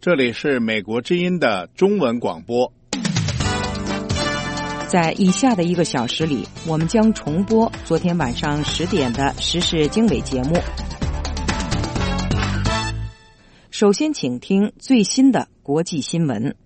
这里是美国之音的中文广播。 在以下的1个小时里，我们将重播昨天晚上10点的时事经纬节目。首先请听最新的国际新闻。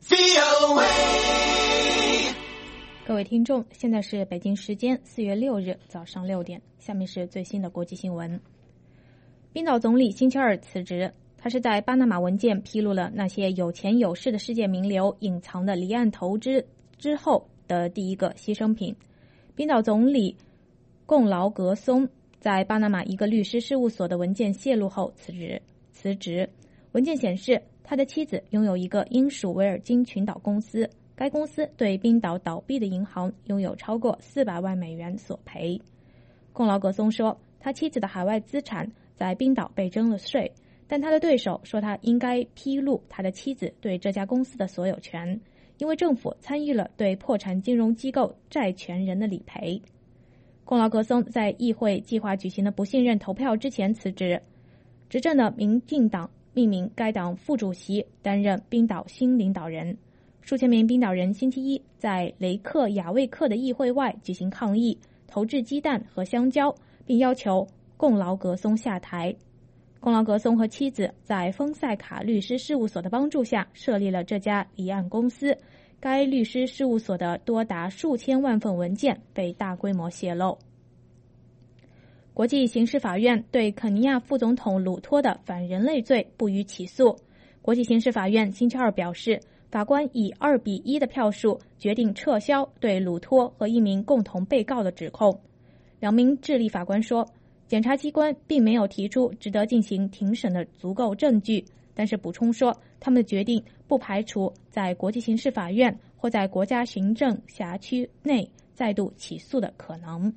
各位听众，现在是北京时间4月6日早上6点，下面是最新的国际新闻。冰岛总理星期二辞职，他是在巴拿马文件披露了那些有钱有势的世界名流隐藏的离岸投资之后的第一个牺牲品。冰岛总理贡劳格松在巴拿马一个律师事务所的文件泄露后辞职。文件显示，他的妻子拥有一个英属维尔京群岛公司，该公司对冰岛倒闭的银行拥有超过400万美元索赔。贡劳格松说，他妻子的海外资产在冰岛被征了税，但他的对手说他应该披露他的妻子对这家公司的所有权，因为政府参与了对破产金融机构债权人的理赔。贡劳格松在议会计划举行的不信任投票之前辞职。执政的民进党命名该党副主席担任冰岛新领导人。数千名冰岛人星期一在雷克雅未克的议会外举行抗议，投掷鸡蛋和香蕉，并要求贡劳格松下台。贡劳格松和妻子在丰塞卡律师事务所的帮助下设立了这家离岸公司。该律师事务所的多达数千万份文件被大规模泄露。国际刑事法院对肯尼亚副总统鲁托的反人类罪不予起诉。国际刑事法院星期二表示，法官以2-1的票数决定撤销对鲁托和一名共同被告的指控。2名智利法官说，检察机关并没有提出值得进行庭审的足够证据，但是补充说，他们的决定不排除在国际刑事法院或在国家行政辖区内再度起诉的可能。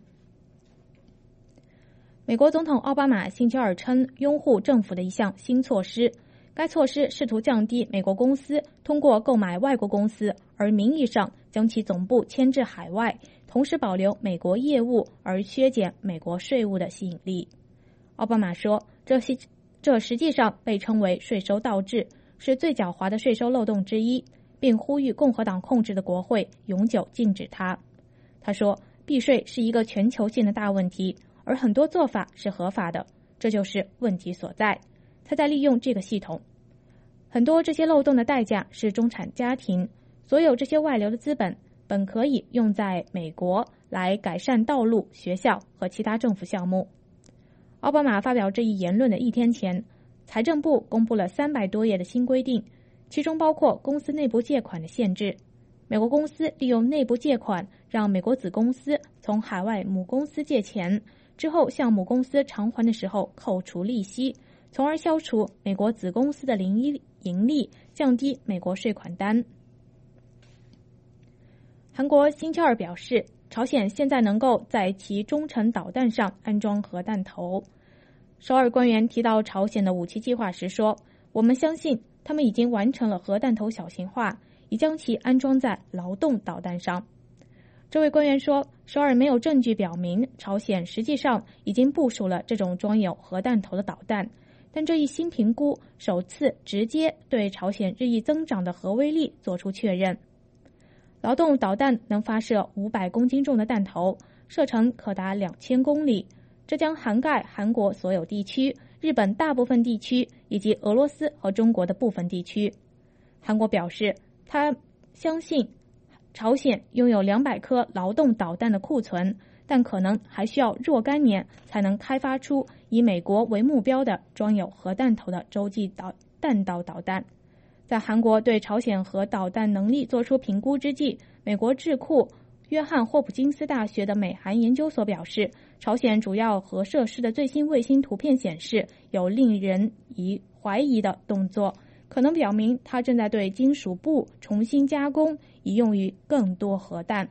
美国总统奥巴马星期二称拥护政府的一项新措施，该措施试图降低美国公司通过购买外国公司而名义上将其总部迁至海外，同时保留美国业务而削减美国税务的吸引力。奥巴马说，这实际上被称为税收倒置，是最狡猾的税收漏洞之一，并呼吁共和党控制的国会永久禁止它。他说，避税是一个全球性的大问题，而很多做法是合法的，这就是问题所在。他在利用这个系统。很多这些漏洞的代价是中产家庭，所有这些外流的资本可以用在美国来改善道路、学校和其他政府项目。奥巴马发表这一言论的一天前，财政部公布了300多页的新规定，其中包括公司内部借款的限制。美国公司利用内部借款让美国子公司从海外母公司借钱，之后向母公司偿还的时候扣除利息，从而消除美国子公司的盈利，降低美国税款单。韩国星期二表示，朝鲜现在能够在其中程导弹上安装核弹头。首尔官员提到朝鲜的武器计划时说，我们相信他们已经完成了核弹头小型化，已将其安装在劳动导弹上。这位官员说，首尔没有证据表明朝鲜实际上已经部署了这种装有核弹头的导弹，但这一新评估首次直接对朝鲜日益增长的核威力做出确认。劳动导弹能发射500公斤重的弹头，射程可达2000公里，这将涵盖韩国所有地区、日本大部分地区以及俄罗斯和中国的部分地区。韩国表示，他相信朝鲜拥有200颗劳动导弹的库存，但可能还需要若干年才能开发出以美国为目标的装有核弹头的洲际弹道导弹。在韩国对朝鲜核导弹能力做出评估之际，美国智库约翰霍普金斯大学的美韩研究所表示，朝鲜主要核设施的最新卫星图片显示有令人怀疑的动作，可能表明它正在对金属布重新加工，以用于更多核弹。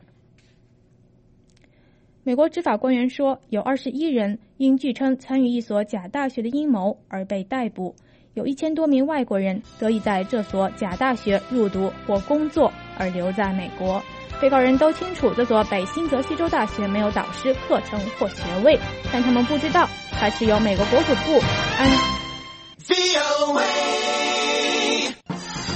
美国执法官员说，有21人因据称参与一所假大学的阴谋而被逮捕，有1000多名外国人得以在这所假大学入读或工作而留在美国。被告人都清楚这所北新泽西州大学没有导师课程或学位，但他们不知道它是由美国国土部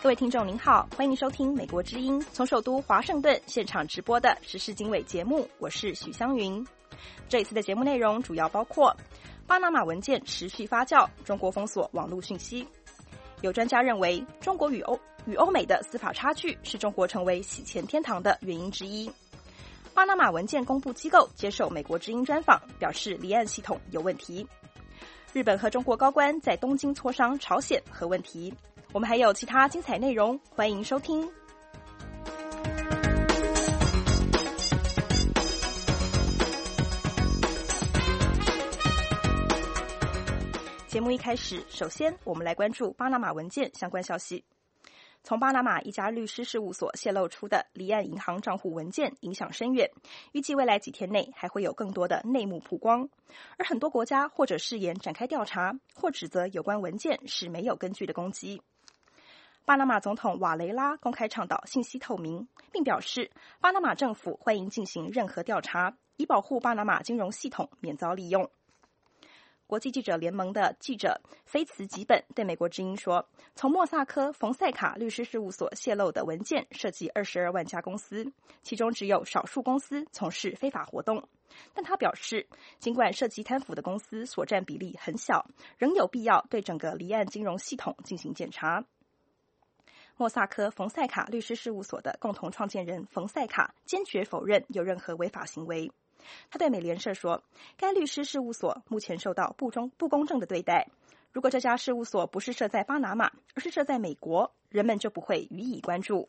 位听众您好，欢迎收听美国之音从首都华盛顿现场直播的时事经纬节目，我是许香云。这一次的节目内容主要包括巴拿马文件持续发酵，中国封锁网络讯息。有专家认为，中国与欧美的司法差距是中国成为洗钱天堂的原因之一。巴拿马文件公布机构接受美国之音专访，表示离岸系统有问题。日本和中国高官在东京磋商朝鲜核问题。我们还有其他精彩内容，欢迎收听。节目一开始，首先我们来关注巴拿马文件相关消息。从巴拿马一家律师事务所泄露出的离岸银行账户文件影响深远，预计未来几天内还会有更多的内幕曝光，而很多国家或者誓言展开调查，或指责有关文件是没有根据的攻击。巴拿马总统瓦雷拉公开倡导信息透明，并表示巴拿马政府欢迎进行任何调查，以保护巴拿马金融系统免遭利用。国际记者联盟的记者菲茨吉本对美国之音说，从莫萨科冯塞卡律师事务所泄露的文件涉及22万家公司，其中只有少数公司从事非法活动。但他表示，尽管涉及贪腐的公司所占比例很小，仍有必要对整个离岸金融系统进行检查。莫萨科冯塞卡律师事务所的共同创建人冯塞卡坚决否认有任何违法行为。他对美联社说，该律师事务所目前受到不公正的对待。如果这家事务所不是设在巴拿马，而是设在美国，人们就不会予以关注。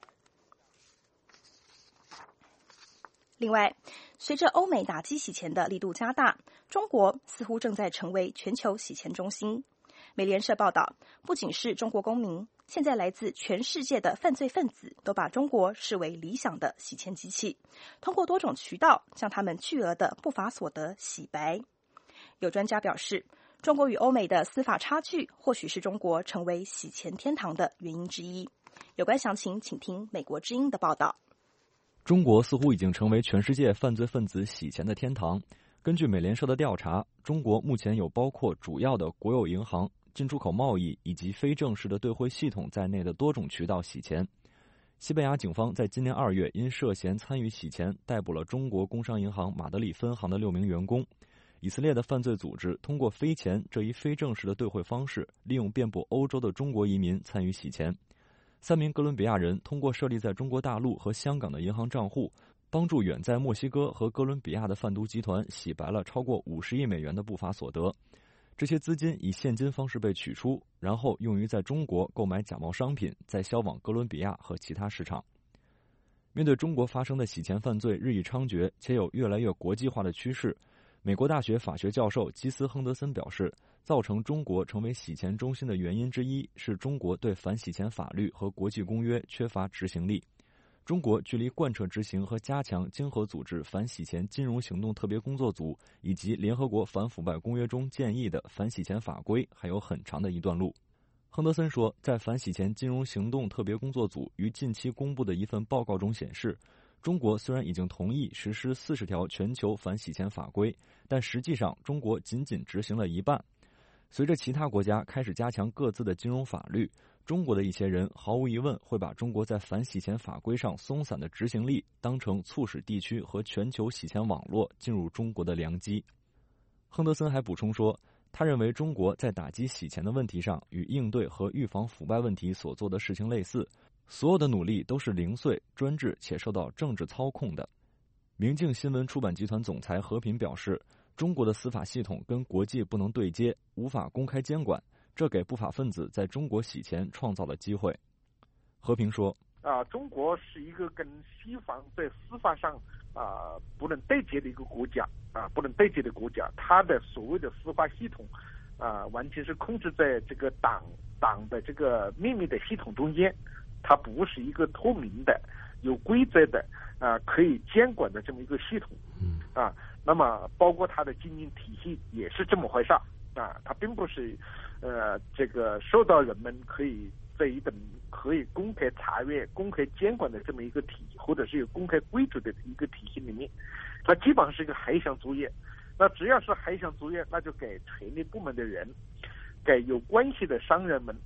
另外，随着欧美打击洗钱的力度加大，中国似乎正在成为全球洗钱中心。美联社报道，不仅是中国公民，现在来自全世界的犯罪分子都把中国视为理想的洗钱机器，通过多种渠道将他们巨额的不法所得洗白。有专家表示，中国与欧美的司法差距或许是中国成为洗钱天堂的原因之一。有关详情，请听美国之音的报道。 中国似乎已经成为全世界犯罪分子洗钱的天堂。根据美联社的调查，中国目前有包括主要的国有银行、进出口贸易以及非正式的兑汇系统在内的多种渠道洗钱。西班牙警方在今年2月因涉嫌参与洗钱逮捕了中国工商银行马德里分行的6名员工。以色列的犯罪组织通过飞钱这一非正式的兑汇方式，利用遍布欧洲的中国移民参与洗钱。3名哥伦比亚人通过设立在中国大陆和香港的银行账户，帮助远在墨西哥和哥伦比亚的贩毒集团洗白了超过50亿美元的不法所得。这些资金以现金方式被取出，然后用于在中国购买假冒商品，再销往哥伦比亚和其他市场。面对中国发生的洗钱犯罪日益猖獗，且有越来越国际化的趋势，美国大学法学教授基斯·亨德森表示，造成中国成为洗钱中心的原因之一是中国对反洗钱法律和国际公约缺乏执行力。中国距离贯彻执行和加强经合组织反洗钱金融行动特别工作组以及联合国反腐败公约中建议的反洗钱法规还有很长的一段路。亨德森说，在反洗钱金融行动特别工作组于近期公布的一份报告中显示，中国虽然已经同意实施40条全球反洗钱法规，但实际上中国仅仅执行了一半。随着其他国家开始加强各自的金融法律，中国的一些人毫无疑问会把中国在反洗钱法规上松散的执行力当成促使地区和全球洗钱网络进入中国的良机。亨德森还补充说，他认为中国在打击洗钱的问题上与应对和预防腐败问题所做的事情类似，所有的努力都是零碎、专制且受到政治操控的。明镜新闻出版集团总裁何平表示，中国的司法系统跟国际不能对接，无法公开监管，这给不法分子在中国洗钱创造了机会。和平说， 中国是一个跟西方在司法上不能对接的一个国家不能对接的国家，它的所谓的司法系统完全是控制在这个党的这个秘密的系统中间，它不是一个透明的、有规则的可以监管的这么一个系统那么包括它的经营体系也是这么回事它并不是这个受到人们可以在一等可以公开查阅、公开监管的这么一个体系，或者是有公开规则的一个体系里面，它基本上是一个黑箱作业。那只要是黑箱作业，那就给权力部门的人、给有关系的商人们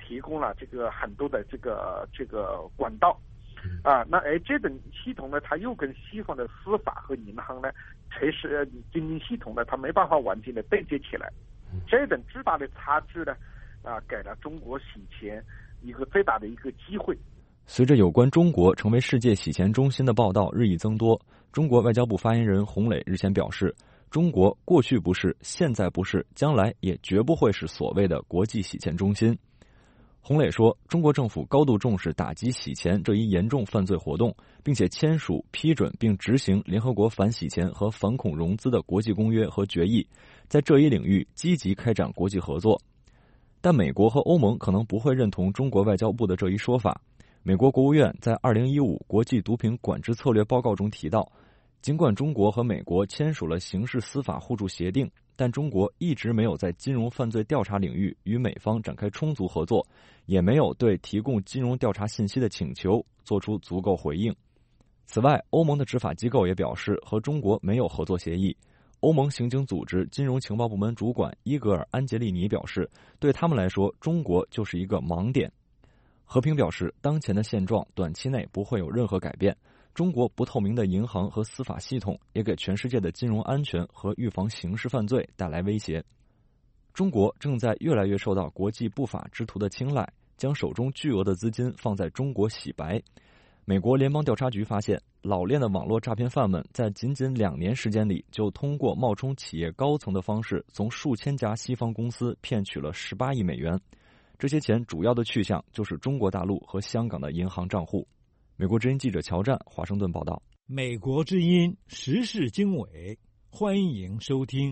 提供了这个很多的这个管道。那而这种系统呢，它又跟西方的司法和银行呢，垂直经济系统呢，它没办法完全的对接起来。这种巨大的差距呢，给了中国洗钱一个最大的一个机会。 随着有关中国成为世界洗钱中心的报道日益增多，中国外交部发言人洪磊日前表示，中国过去不是，现在不是，将来也绝不会是所谓的国际洗钱中心。洪磊说，中国政府高度重视打击洗钱这一严重犯罪活动，并且签署、批准并执行联合国反洗钱和反恐融资的国际公约和决议，在这一领域积极开展国际合作。但美国和欧盟可能不会认同中国外交部的这一说法。美国国务院在2015国际毒品管制策略报告中提到，尽管中国和美国签署了刑事司法互助协定，但中国一直没有在金融犯罪调查领域与美方展开充足合作，也没有对提供金融调查信息的请求做出足够回应。此外，欧盟的执法机构也表示和中国没有合作协议。欧盟刑警组织金融情报部门主管伊格尔·安杰利尼表示，对他们来说，中国就是一个盲点。和平表示，当前的现状短期内不会有任何改变。中国不透明的银行和司法系统也给全世界的金融安全和预防刑事犯罪带来威胁。中国正在越来越受到国际不法之徒的青睐，将手中巨额的资金放在中国洗白。美国联邦调查局发现，老练的网络诈骗犯们在仅仅2年时间里，就通过冒充企业高层的方式，从数千家西方公司骗取了18亿美元。这些钱主要的去向就是中国大陆和香港的银行账户。美国之音记者乔战华盛顿报道。 美国之音时事经纬，欢迎收听。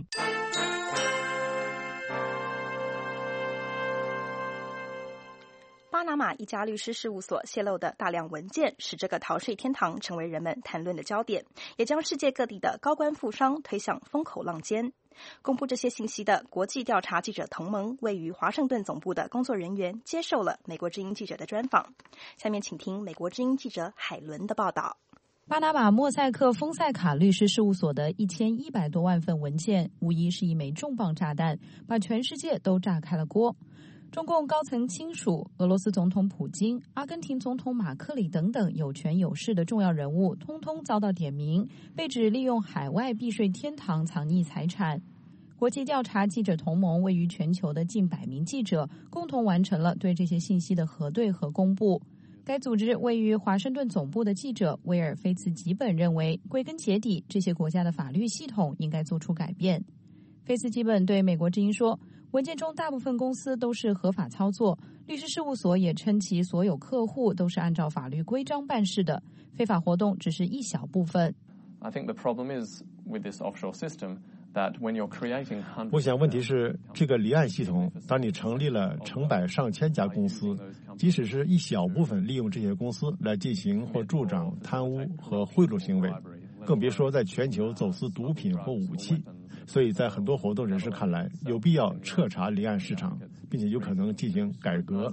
巴拿马一家律师事务所泄露的大量文件，使这个逃税天堂成为人们谈论的焦点，也将世界各地的高官富商推向风口浪尖。公布这些信息的国际调查记者同盟位于华盛顿总部的工作人员接受了美国之音记者的专访。下面请听美国之音记者海伦的报道。 巴拿马莫塞克丰塞卡律师事务所的1100多万份文件，无疑是一枚重磅炸弹，把全世界都炸开了锅。中共高层亲属、俄罗斯总统普京、阿根廷总统马克里等等有权有势的重要人物，通通遭到点名，被指利用海外避税天堂藏匿财产。国际调查记者同盟位于全球的近100名记者，共同完成了对这些信息的核对和公布。该组织位于华盛顿总部的记者威尔菲茨吉本认为，归根结底，这些国家的法律系统应该做出改变。菲茨吉本对美国之音说，文件中大部分公司都是合法操作，律师事务所也称其所有客户都是按照法律规章办事的，非法活动只是一小部分。 I think the problem is with this offshore system that when you're creating hundreds. 我想问题是，这个离岸系统，当你成立了成百上千家公司，即使是一小部分利用这些公司来进行或助长贪污和贿赂行为，更别说在全球走私毒品或武器。所以在很多活动人士看来，有必要彻查离岸市场，并且有可能进行改革。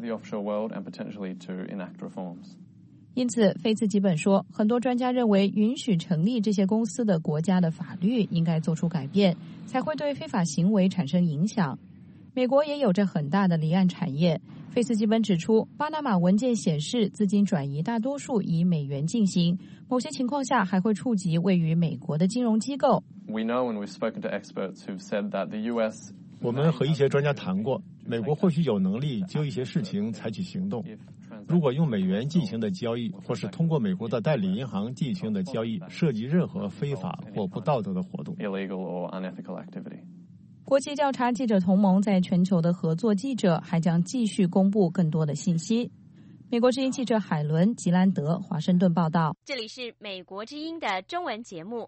因此，菲茨吉本说，很多专家认为，允许成立这些公司的国家的法律应该做出改变，才会对非法行为产生影响。美国也有着很大的离岸产业。菲茨吉本指出，巴拿马文件显示，资金转移大多数以美元进行，某些情况下还会触及位于美国的金融机构。 我们和一些专家谈过，美国或许有能力就一些事情采取行动。如果用美元进行的交易，或是通过美国的代理银行进行的交易，涉及任何非法或不道德的活动。 国际调查记者同盟在全球的合作记者还将继续公布更多的信息。美国之音记者海伦·吉兰德，华盛顿报道。 这里是美国之音的中文节目。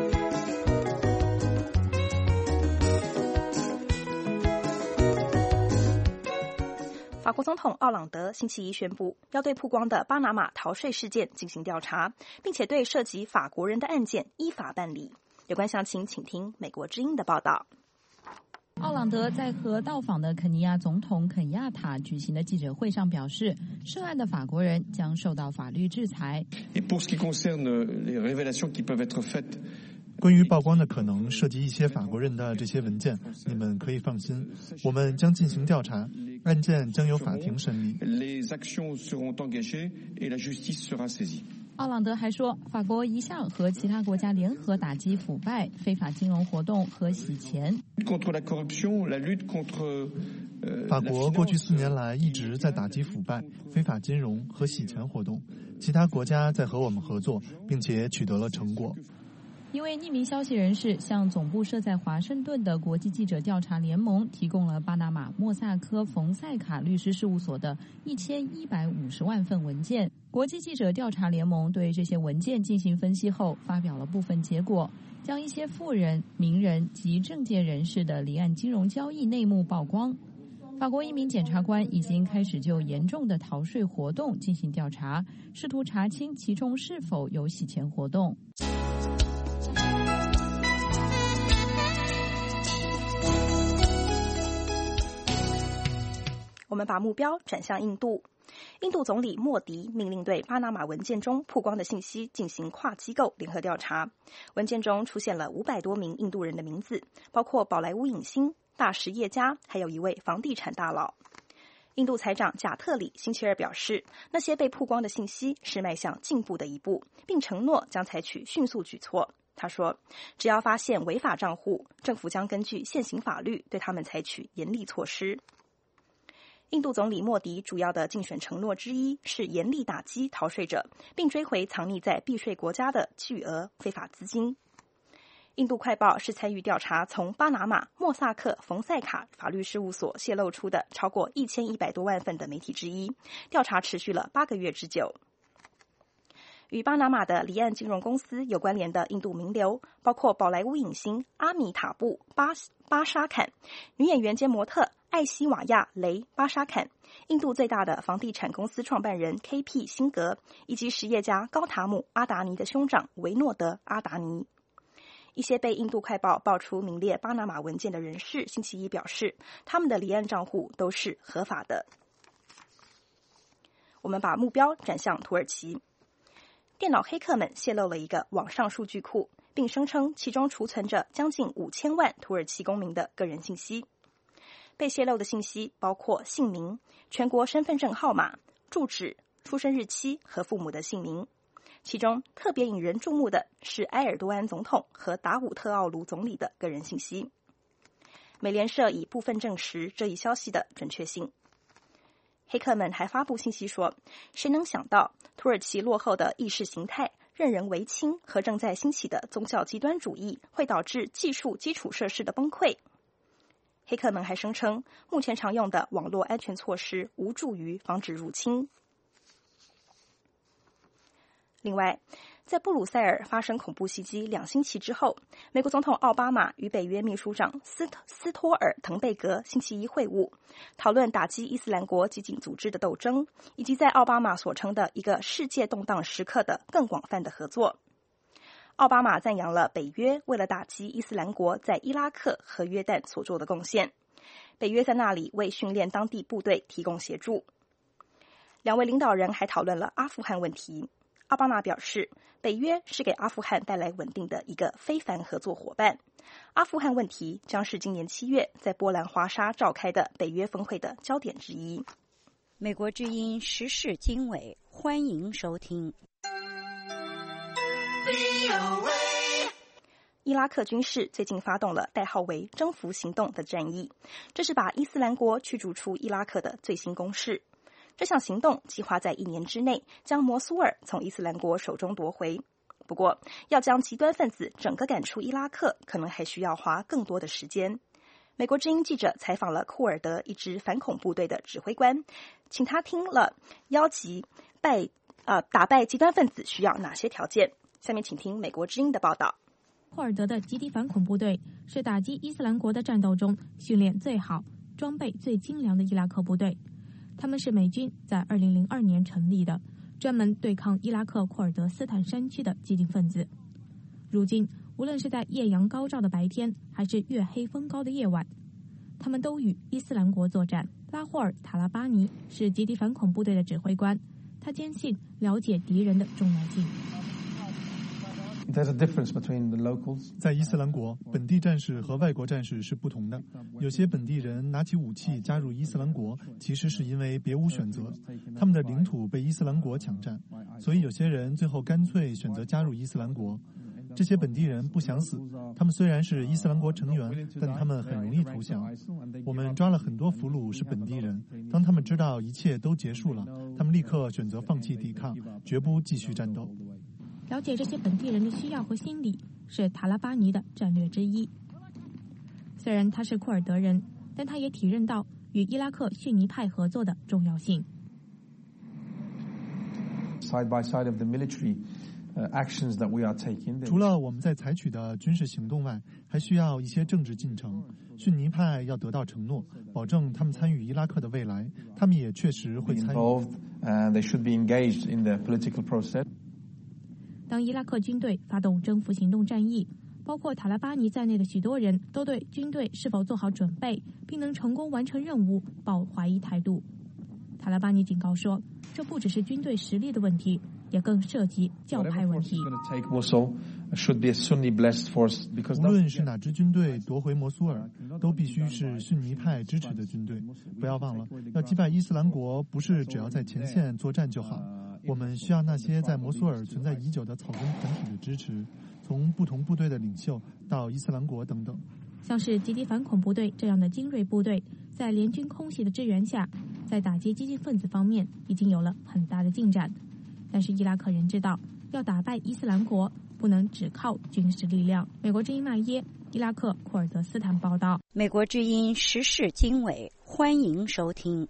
法国总统奥朗德星期一宣布，要对曝光的巴拿马逃税事件进行调查，并且对涉及法国人的案件依法办理。有关详情，请听美国之音的报道。 奥朗德在和到访的肯尼亚总统肯亚塔举行的记者会上表示，涉案的法国人将受到法律制裁。 关于曝光的可能涉及一些法国人的这些文件，你们可以放心，我们将进行调查，案件将由法庭审理。 奥朗德还说，法国一向和其他国家联合打击腐败、非法金融活动和洗钱。 法国过去4年来一直在打击腐败、非法金融和洗钱活动，其他国家在和我们合作，并且取得了成果。 一位匿名消息人士向总部设在华盛顿的国际记者调查联盟提供了巴拿马莫萨科冯塞卡律师事务所的1150万份文件。国际记者调查联盟对这些文件进行分析后，发表了部分结果，将一些富人、名人及政界人士的离岸金融交易内幕曝光。法国一名检察官已经开始就严重的逃税活动进行调查，试图查清其中是否有洗钱活动。 我们把目标转向印度。印度总理莫迪命令对巴拿马文件中曝光的信息进行跨机构联合调查。文件中出现了500多名印度人的名字，包括宝莱坞影星、大实业家，还有一位房地产大佬。印度财长贾特里星期二表示，那些被曝光的信息是迈向进步的一步，并承诺将采取迅速举措。他说，只要发现违法账户，政府将根据现行法律对他们采取严厉措施。印度总理莫迪主要的竞选承诺之一是严厉打击逃税者，并追回藏匿在避税国家的巨额非法资金。印度快报是参与调查从巴拿马莫萨克冯塞卡法律事务所泄露出的超过1100多万份的媒体之一，调查持续了8个月之久。与巴拿马的离岸金融公司有关联的印度名流，包括宝莱坞影星阿米塔布巴沙坎、女演员兼模特艾希瓦亚雷巴沙坎、印度最大的房地产公司创办人 KP 辛格，以及实业家高塔姆阿达尼的兄长维诺德阿达尼。一些被印度快报爆出名列巴拿马文件的人士星期一表示，他们的离岸账户都是合法的。我们把目标转向土耳其。电脑黑客们泄露了一个网上数据库，并声称其中储存着将近5000万土耳其公民的个人信息。被泄露的信息包括姓名、全国身份证号码、住址、出生日期和父母的姓名。其中特别引人注目的是埃尔多安总统和达武特奥卢总理的个人信息。美联社已部分证实这一消息的准确性。黑客们还发布信息说，谁能想到土耳其落后的意识形态、任人唯亲和正在兴起的宗教极端主义会导致技术基础设施的崩溃。黑客们还声称，目前常用的网络安全措施无助于防止入侵。另外，在布鲁塞尔发生恐怖袭击2星期之后，美国总统奥巴马与北约秘书长斯托尔滕贝格星期一会晤，讨论打击伊斯兰国激进组织的斗争，以及在奥巴马所称的一个世界动荡时刻的更广泛的合作。奥巴马赞扬了北约为了打击伊斯兰国在伊拉克和约旦所做的贡献，北约在那里为训练当地部队提供协助。两位领导人还讨论了阿富汗问题。奥巴马表示，北约是给阿富汗带来稳定的一个非凡合作伙伴。阿富汗问题将是今年7月在波兰华沙召开的北约峰会的焦点之一。 美国之音时事经纬，欢迎收听。 伊拉克军事最近发动了代号为“征服行动”的战役，这是把伊斯兰国驱逐出伊拉克的最新攻势。这项行动计划在1年之内将摩苏尔从伊斯兰国手中夺回。不过，要将极端分子整个赶出伊拉克，可能还需要花更多的时间。美国之音记者采访了库尔德一支反恐部队的指挥官，请他听了打败极端分子需要哪些条件。下面请听美国之音的报道。 库尔德的集体反恐部队是打击伊斯兰国的战斗中训练最好、装备最精良的伊拉克部队。他们是美军在2002年成立的，专门对抗伊拉克库尔德斯坦山区的激进分子。如今，无论是在艳阳高照的白天，还是月黑风高的夜晚，他们都与伊斯兰国作战。拉霍尔·塔拉巴尼是集体反恐部队的指挥官，他坚信了解敌人的重要性。 在伊斯兰国，本地战士和外国战士是不同的。有些本地人拿起武器加入伊斯兰国，其实是因为别无选择，他们的领土被伊斯兰国抢占，所以有些人最后干脆选择加入伊斯兰国。这些本地人不想死，他们虽然是伊斯兰国成员，但他们很容易投降。我们抓了很多俘虏是本地人，当他们知道一切都结束了，他们立刻选择放弃抵抗，绝不继续战斗。 了解这些本地人的需要和心理是塔拉巴尼的战略之一。虽然他是库尔德人，但他也体认到与伊拉克逊尼派合作的重要性。 除了我们在采取的军事行动外，还需要一些政治进程。逊尼派要得到承诺，保证他们参与伊拉克的未来，他们也确实会参与。 当伊拉克军队发动征服行动战役，包括塔拉巴尼在内的许多人都对军队是否做好准备并能成功完成任务抱怀疑态度。塔拉巴尼警告说，这不只是军队实力的问题，也更涉及教派问题。 无论是哪支军队夺回摩苏尔，都必须是逊尼派支持的军队。不要忘了，要击败伊斯兰国，不是只要在前线作战就好。我们需要那些在摩苏尔存在已久的草根团体的支持，从不同部队的领袖到伊斯兰国等等。 像是积极反恐部队这样的精锐部队，在联军空袭的支援下，在打击激进分子方面已经有了很大的进展。但是伊拉克人知道，要打败伊斯兰国，不能只靠军事力量。美国之音麦耶，伊拉克库尔德斯坦报道。 美国之音时事经纬，欢迎收听。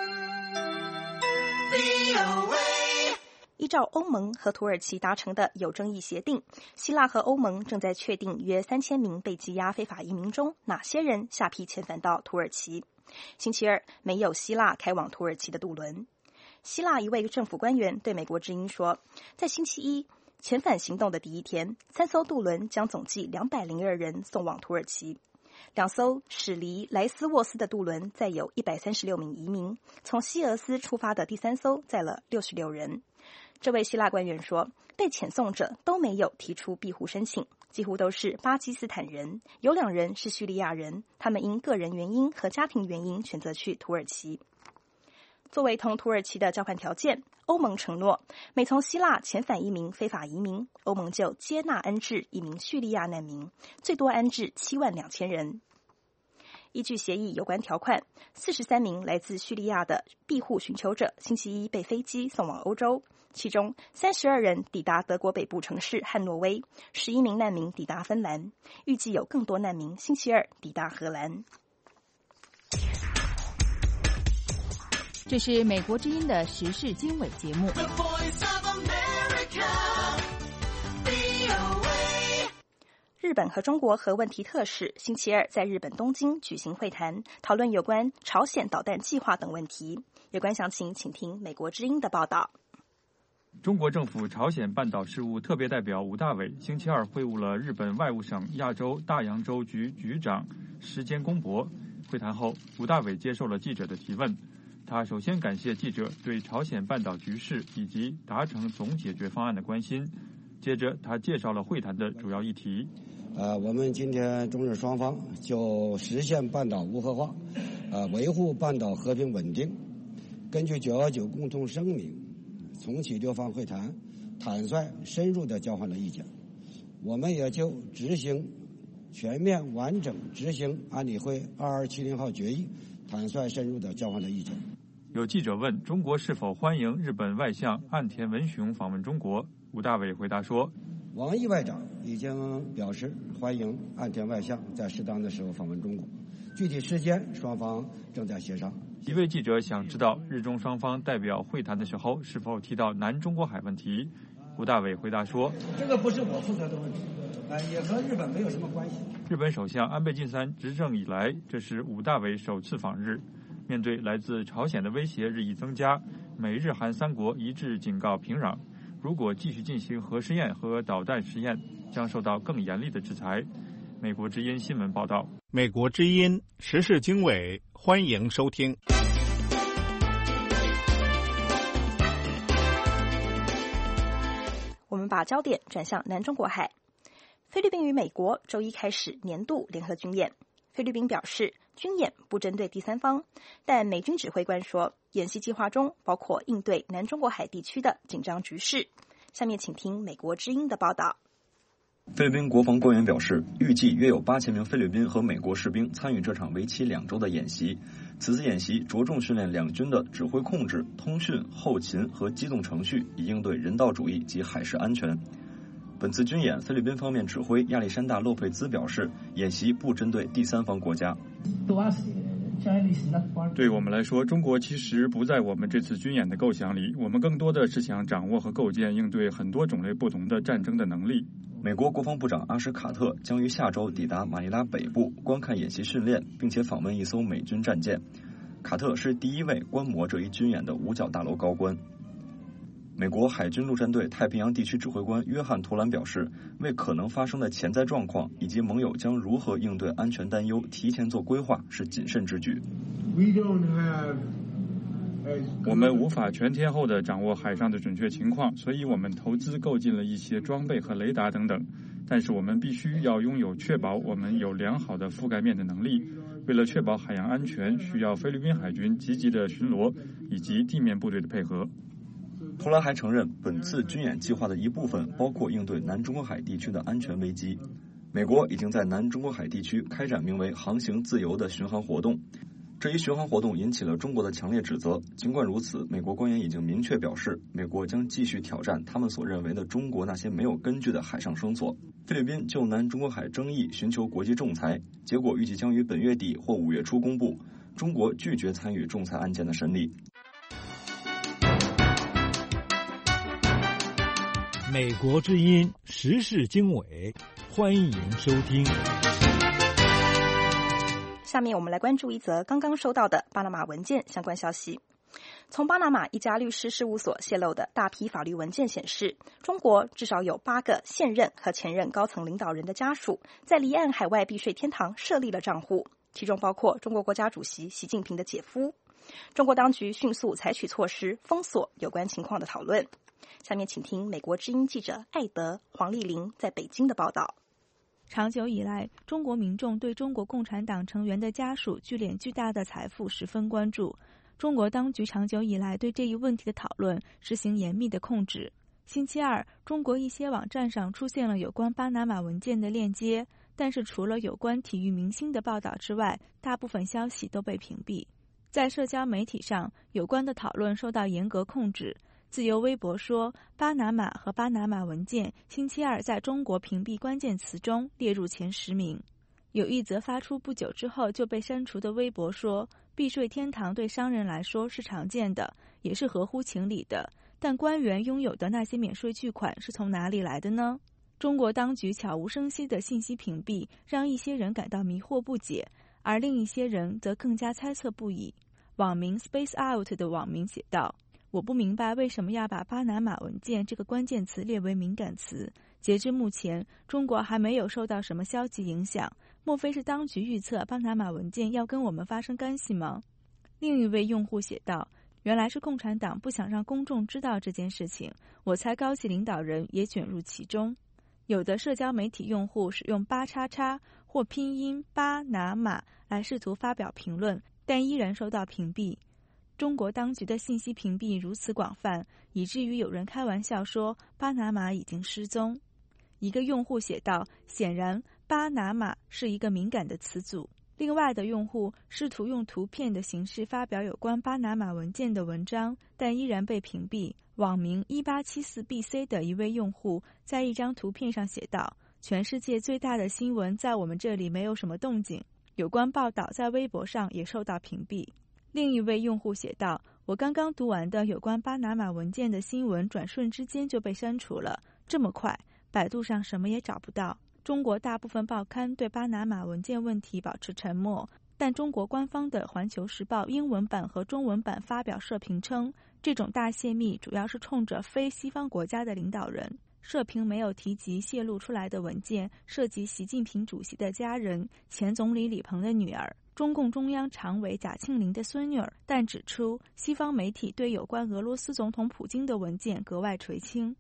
依照欧盟和土耳其达成的有争议协定，希腊和欧盟正在确定约3000名被羁押非法移民中哪些人下批遣返到土耳其。星期二，没有希腊开往土耳其的渡轮。希腊一位政府官员对美国之音说，在星期一遣返行动的第一天，3艘渡轮将总计202人送往土耳其。2艘驶离莱斯沃斯的渡轮载有136名移民，从希俄斯出发的第3艘载了66人。这位希腊官员说，被遣送者都没有提出庇护申请，几乎都是巴基斯坦人，有2人是叙利亚人，他们因个人原因和家庭原因选择去土耳其。作为同土耳其的交换条件，欧盟承诺每从希腊遣返1名非法移民，欧盟就接纳安置1名叙利亚难民，最多安置72000人。依据协议有关条款，43名来自叙利亚的庇护寻求者星期一被飞机送往欧洲，其中32人抵达德国北部城市汉诺威，11名难民抵达芬兰，预计有更多难民星期二抵达荷兰。 这是美国之音的时事经纬节目。 日本和中国核问题特使星期二在日本东京举行会谈，讨论有关朝鲜导弹计划等问题。有关详情，请听美国之音的报道。 中国政府朝鲜半岛事务特别代表吴大伟星期二会晤了日本外务省亚洲大洋洲局局长石坚公博。会谈后，吴大伟接受了记者的提问。他首先感谢记者对朝鲜半岛局势以及达成总解决方案的关心。接着，他介绍了会谈的主要议题。 我们今天中日双方就实现半岛无核化，维护半岛和平稳定，根据919共同声明，重启六方会谈，坦率深入地交换了意见。我们也就全面完整执行安理会2270号决议，坦率深入地交换了意见。 有记者问中国是否欢迎日本外相岸田文雄访问中国，吴大伟回答说， 王毅外长已经表示欢迎岸田外相在适当的时候访问中国，具体时间双方正在协商。 一位记者想知道日中双方代表会谈的时候是否提到南中国海问题，吴大伟回答说， 这个不是我负责的问题，也和日本没有什么关系。 日本首相安倍晋三执政以来，这是吴大伟首次访日。面对来自朝鲜的威胁日益增加，美日韩3国一致警告平壤，如果继续进行核试验和导弹实验，将受到更严厉的制裁。美国之音新闻报道。 美国之音时事经纬，欢迎收听。 我们们把焦点转向南中国海。菲律宾与美国周一开始年度联合军演。菲律宾表示，军演不针对第三方，但美军指挥官说，演习计划中包括应对南中国海地区的紧张局势。下面请听美国之音的报道。 菲律宾国防官员表示，预计约有8000名菲律宾和美国士兵参与这场为期2周的演习。此次演习着重训练两军的指挥控制、通讯、后勤和机动程序，以应对人道主义及海事安全。本次军演，菲律宾方面指挥亚历山大·洛佩兹表示，演习不针对第三方国家。 对我们来说，中国其实不在我们这次军演的构想里，我们更多的是想掌握和构建应对很多种类不同的战争的能力。 美国国防部长阿什卡特将于下周抵达马尼拉北部观看演习训练，并且访问一艘美军战舰。卡特是第一位观摩这一军演的五角大楼高官。美国海军陆战队太平洋地区指挥官约翰·图兰表示，为可能发生的潜在状况以及盟友将如何应对安全担忧提前做规划是谨慎之举。 我们无法全天候地掌握海上的准确情况，所以我们投资购进了一些装备和雷达等等。但是我们必须要拥有确保我们有良好的覆盖面的能力。为了确保海洋安全，需要菲律宾海军积极的巡逻以及地面部队的配合。 图兰还承认，本次军演计划的一部分包括应对南中国海地区的安全危机。美国已经在南中国海地区开展名为“航行自由”的巡航活动。这一巡航活动引起了中国的强烈指责。尽管如此，美国官员已经明确表示，美国将继续挑战他们所认为的中国那些没有根据的海上绳索。菲律宾就南中国海争议寻求国际仲裁，结果预计将于本月底或5月初公布。中国拒绝参与仲裁案件的审理。 美国之音时事经纬，欢迎收听。 下面我们来关注一则刚刚收到的巴拿马文件相关消息。从巴拿马一家律师事务所泄露的大批法律文件显示，中国至少有8个现任和前任高层领导人的家属在离岸海外避税天堂设立了账户，其中包括中国国家主席习近平的姐夫。中国当局迅速采取措施封锁有关情况的讨论。下面请听美国之音记者艾德·黄丽玲在北京的报道。 长久以来，中国民众对中国共产党成员的家属聚敛巨大的财富十分关注。中国当局长久以来对这一问题的讨论实行严密的控制。星期二，中国一些网站上出现了有关巴拿马文件的链接，但是除了有关体育明星的报道之外，大部分消息都被屏蔽。在社交媒体上，有关的讨论受到严格控制。自由微博说，巴拿马和巴拿马文件星期二在中国屏蔽关键词中列入前10名。有一则发出不久之后就被删除的微博说，避税天堂对商人来说是常见的，也是合乎情理的，但官员拥有的那些免税巨款是从哪里来的呢？中国当局悄无声息的信息屏蔽，让一些人感到迷惑不解，而另一些人则更加猜测不已。网民 Space Out 的网民写道，我不明白为什么要把巴拿马文件这个关键词列为敏感词。截至目前，中国还没有受到什么消极影响。莫非是当局预测巴拿马文件要跟我们发生干系吗？另一位用户写道，原来是共产党不想让公众知道这件事情，我猜高级领导人也卷入其中。有的社交媒体用户使用8XX或拼音巴拿马来试图发表评论，但依然受到屏蔽。中国当局的信息屏蔽如此广泛，以至于有人开玩笑说巴拿马已经失踪。一个用户写道，显然巴拿马是一个敏感的词组。另外的用户试图用图片的形式发表有关巴拿马文件的文章，但依然被屏蔽。网名 1874BC 的一位用户在一张图片上写道，全世界最大的新闻在我们这里没有什么动静。有关报道在微博上也受到屏蔽。另一位用户写道，我刚刚读完的有关巴拿马文件的新闻转瞬之间就被删除了，这么快，百度上什么也找不到。中国大部分报刊对巴拿马文件问题保持沉默，但中国官方的《环球时报》英文版和中文版发表社评称，这种大泄密主要是冲着非西方国家的领导人。社评没有提及泄露出来的文件涉及习近平主席的家人、前总理李鹏的女儿、中共中央常委贾庆林的孙女儿，但指出西方媒体对有关俄罗斯总统普京的文件格外垂青。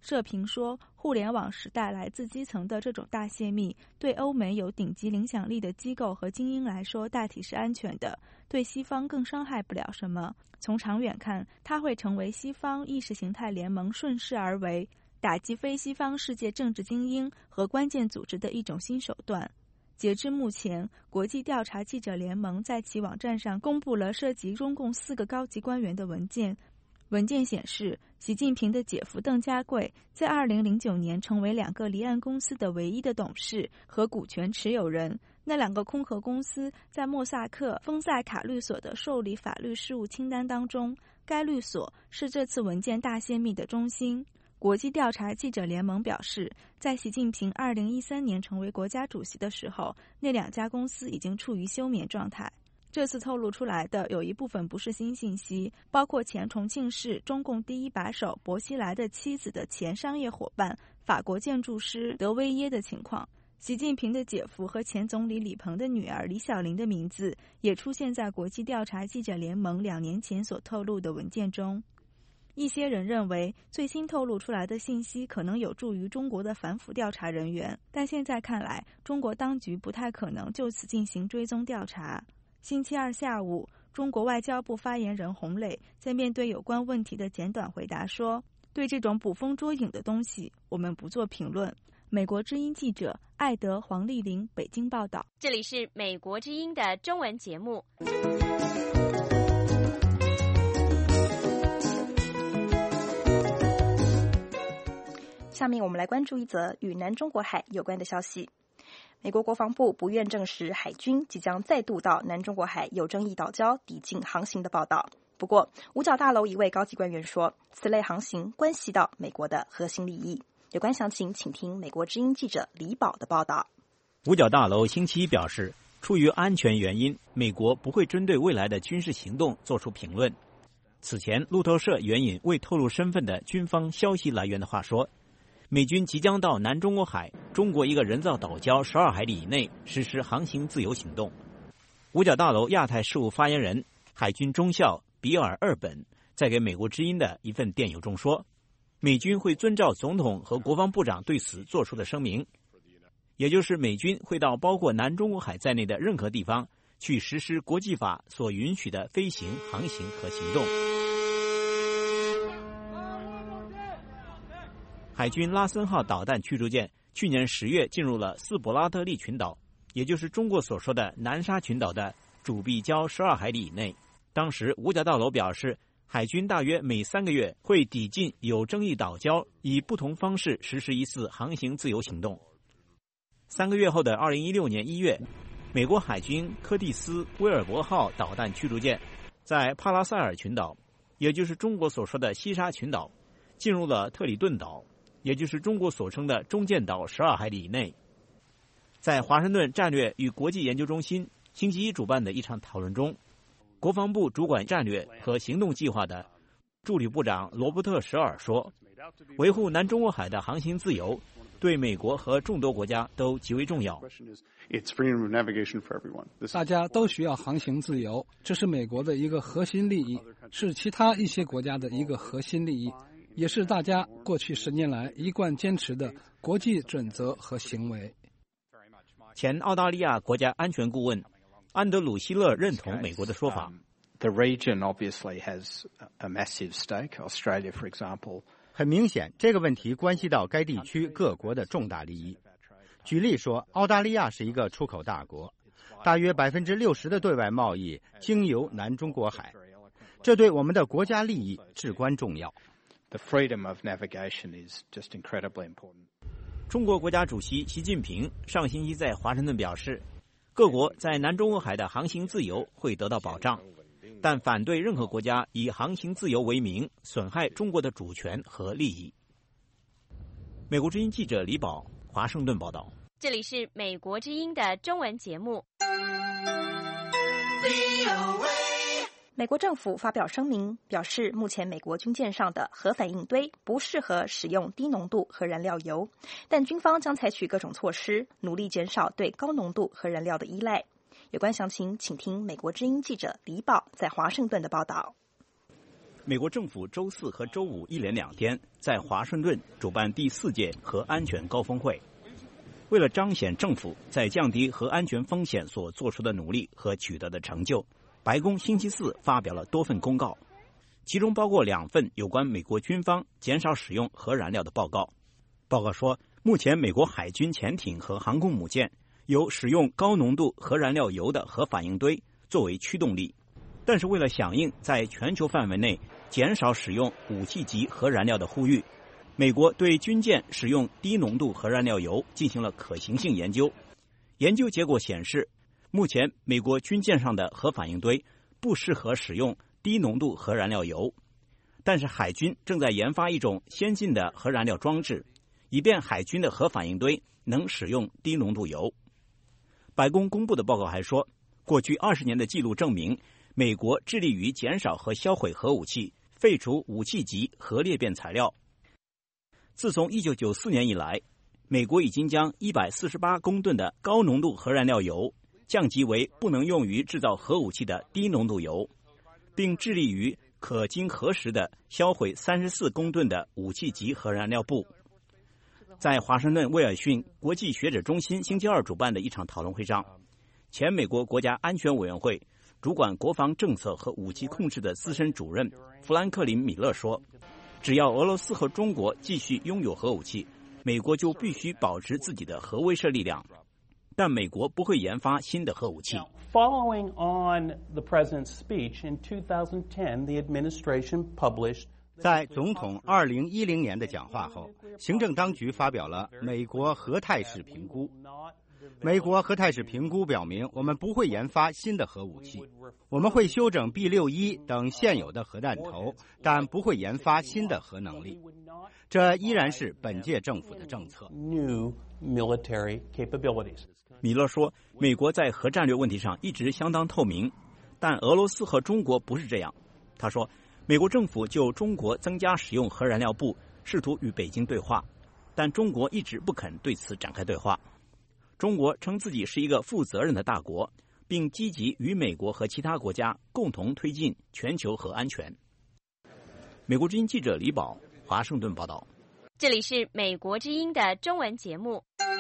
社评说，互联网时代来自基层的这种大泄密，对欧美有顶级影响力的机构和精英来说，大体是安全的，对西方更伤害不了什么。从长远看，它会成为西方意识形态联盟顺势而为，打击非西方世界政治精英和关键组织的一种新手段。截至目前，国际调查记者联盟在其网站上公布了涉及中共4个高级官员的文件。文件显示，习近平的姐夫邓家贵在2009年成为2个离岸公司的唯一的董事和股权持有人。那2个空壳公司在莫萨克丰塞卡律所的受理法律事务清单当中，该律所是这次文件大泄密的中心。国际调查记者联盟表示，在习近平2013年成为国家主席的时候，那2家公司已经处于休眠状态。这次透露出来的有一部分不是新信息，包括前重庆市中共第1把手薄熙来的妻子的前商业伙伴法国建筑师德威耶的情况。习近平的姐夫和前总理李鹏的女儿李小玲的名字也出现在国际调查记者联盟2年前所透露的文件中。一些人认为最新透露出来的信息可能有助于中国的反腐调查人员，但现在看来，中国当局不太可能就此进行追踪调查。星期二下午，中国外交部发言人洪磊在面对有关问题的简短回答说，对这种捕风捉影的东西，我们不做评论。美国之音记者艾德·黄丽玲北京报道。 这里是美国之音的中文节目。 下面我们来关注一则与南中国海有关的消息。美国国防部不愿证实海军即将再度到南中国海有争议岛礁抵近航行的报道。不过，五角大楼一位高级官员说，此类航行关系到美国的核心利益。有关详情，请听美国之音记者李宝的报道。 五角大楼星期一表示，出于安全原因，美国不会针对未来的军事行动做出评论。此前，路透社援引未透露身份的军方消息来源的话说，美军即将到南中国海中国一个人造岛礁12海里以内实施航行自由行动。五角大楼亚太事务发言人海军中校比尔·厄本在给美国之音的一份电邮中说，美军会遵照总统和国防部长对此做出的声明，也就是美军会到包括南中国海在内的任何地方去实施国际法所允许的飞行、航行和行动。海军拉森号导弹驱逐舰去年10月进入了斯伯拉特利群岛，也就是中国所说的南沙群岛的主壁礁12海里以内。当时五角大楼表示，海军大约每3个月会抵近有争议岛礁，以不同方式实施一次航行自由行动。3个月后的2016年1月，美国海军柯蒂斯·威尔伯号导弹驱逐舰在帕拉塞尔群岛，也就是中国所说的西沙群岛，进入了特里顿岛，也就是中国所称的中间岛12海里以内。在华盛顿战略与国际研究中心星期一主办的一场讨论中，国防部主管战略和行动计划的助理部长罗伯特·舍尔说，维护南中国海的航行自由对美国和众多国家都极为重要。 大家都需要航行自由，这是美国的一个核心利益，是其他一些国家的一个核心利益，也是大家过去10年来一贯坚持的国际准则和行为。 前澳大利亚国家安全顾问安德鲁·希勒认同美国的说法。 The region obviously has a massive stake. Australia, for example. 很明显，这个问题关系到该地区各国的重大利益。举例说，澳大利亚是一个出口大国，大约60%的对外贸易经由南中国海，这对我们的国家利益至关重要。 The freedom of navigation is just incredibly important. 中国国家主席习近平上星期在华盛顿表示，各国在南中国海的航行自由会得到保障，但反对任何国家以航行自由为名损害中国的主权和利益。美国之音记者李宝华盛顿报道。 这里是美国之音的中文节目。 美国政府发表声明，表示目前美国军舰上的核反应堆不适合使用低浓度核燃料油，但军方将采取各种措施，努力减少对高浓度核燃料的依赖。有关详情，请听美国之音记者李宝在华盛顿的报道。 美国政府周4和周5一连2天在华盛顿主办第4届核安全高峰会。为了彰显政府在降低核安全风险所做出的努力和取得的成就，白宫星期4发表了多份公告，其中包括2份有关美国军方减少使用核燃料的报告。报告说，目前美国海军潜艇和航空母舰有使用高浓度核燃料铀的核反应堆作为驱动力，但是为了响应在全球范围内减少使用武器级核燃料的呼吁，美国对军舰使用低浓度核燃料铀进行了可行性研究。研究结果显示，目前美国军舰上的核反应堆不适合使用低浓度核燃料铀，但是海军正在研发一种先进的核燃料装置，以便海军的核反应堆能使用低浓度铀。白宫公布的报告还说，过去20年的记录证明，美国致力于减少和销毁核武器，废除武器级核裂变材料。自从1994年以来，美国已经将148公吨的高浓度核燃料铀降级为不能用于制造核武器的低浓度铀，并致力于可经核实的销毁34公吨的武器级核燃料布。在华盛顿威尔逊国际学者中心星期2主办的一场讨论会上，前美国国家安全委员会主管国防政策和武器控制的资深主任富兰克林·米勒说，只要俄罗斯和中国继续拥有核武器，美国就必须保持自己的核威慑力量，但美国不会研发新的核武器。 Following on the president's speech in 2010, the administration published 在总统2010年的讲话后，行政当局发表了美国核态势评估。美国核态势评估表明，我们不会研发新的核武器，我们会修整 B61 等现有的核弹头，但不会研发新的核能力。这依然是本届政府的政策。 米勒说，美国在核战略问题上一直相当透明，但俄罗斯和中国不是这样。他说，美国政府就中国增加使用核燃料布试图与北京对话，但中国一直不肯对此展开对话。中国称自己是一个负责任的大国，并积极与美国和其他国家共同推进全球核安全。美国之音记者李宝，华盛顿报道。 这里是美国之音的中文节目。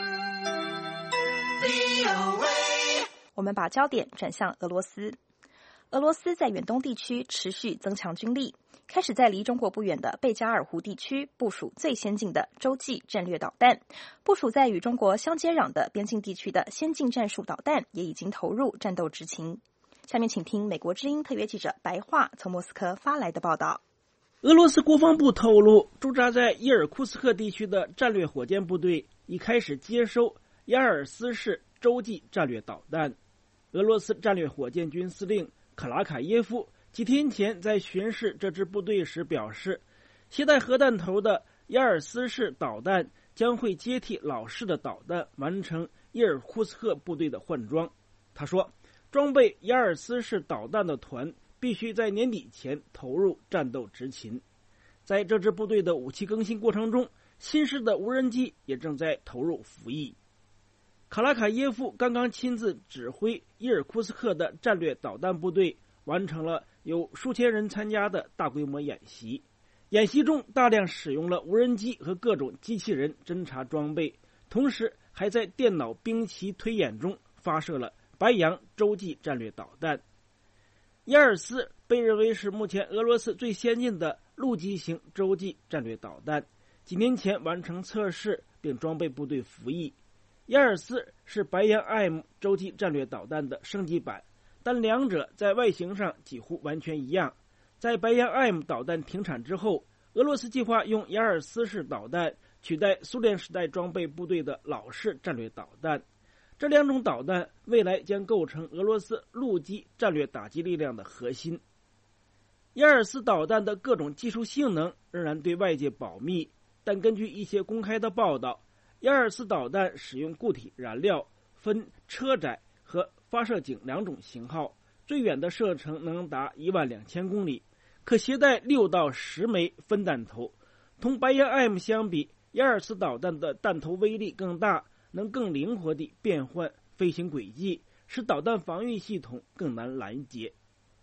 我们把焦点转向俄罗斯。俄罗斯在远东地区持续增强军力，开始在离中国不远的贝加尔湖地区部署最先进的洲际战略导弹，部署在与中国相接壤的边境地区的先进战术导弹也已经投入战斗执勤。下面请听美国之音特约记者白桦从莫斯科发来的报道。 俄罗斯国防部透露，驻扎在伊尔库斯克地区的战略火箭部队已开始接收雅尔斯式洲际战略导弹。俄罗斯战略火箭军司令卡拉卡耶夫几天前在巡视这支部队时表示，携带核弹头的雅尔斯式导弹将会接替老式的导弹，完成伊尔库斯克部队的换装。他说，装备雅尔斯式导弹的团必须在年底前投入战斗执勤。在这支部队的武器更新过程中，新式的无人机也正在投入服役。卡拉卡耶夫刚刚亲自指挥伊尔库斯克的战略导弹部队完成了有数千人参加的大规模演习。演习中大量使用了无人机和各种机器人侦察装备，同时还在电脑兵棋推演中发射了白杨洲际战略导弹。雅尔斯被认为是目前俄罗斯最先进的陆基型洲际战略导弹，几年前完成测试并装备部队服役。雅尔斯是白杨 M 洲际战略导弹的升级版，但两者在外形上几乎完全一样。在白杨 M 导弹停产之后，俄罗斯计划用雅尔斯式导弹取代苏联时代装备部队的老式战略导弹。这两种导弹未来将构成俄罗斯陆基战略打击力量的核心。雅尔斯导弹的各种技术性能仍然对外界保密，但根据一些公开的报道，雅尔斯导弹使用固体燃料，分车载和发射井两种型号，最远的射程能达12000公里，可携带6到10枚分弹头。同白杨 M 相比，雅尔斯导弹的弹头威力更大，能更灵活地变换飞行轨迹，使导弹防御系统更难拦截。